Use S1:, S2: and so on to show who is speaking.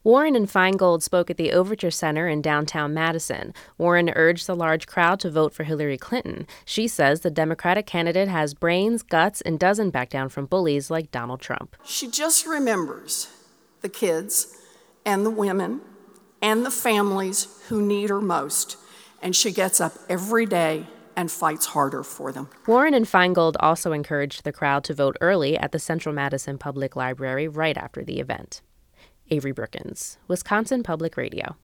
S1: Warren and Feingold spoke at the Overture Center in downtown Madison. Warren urged the large crowd to vote for Hillary Clinton. She says the Democratic candidate has brains, guts, and doesn't back down from bullies like Donald Trump.
S2: She just remembers the kids and the women and the families who need her most, and she gets up every day and fights harder for them.
S1: Warren and Feingold also encouraged the crowd to vote early at the Central Madison Public Library right after the event. Avery Brookins, Wisconsin Public Radio.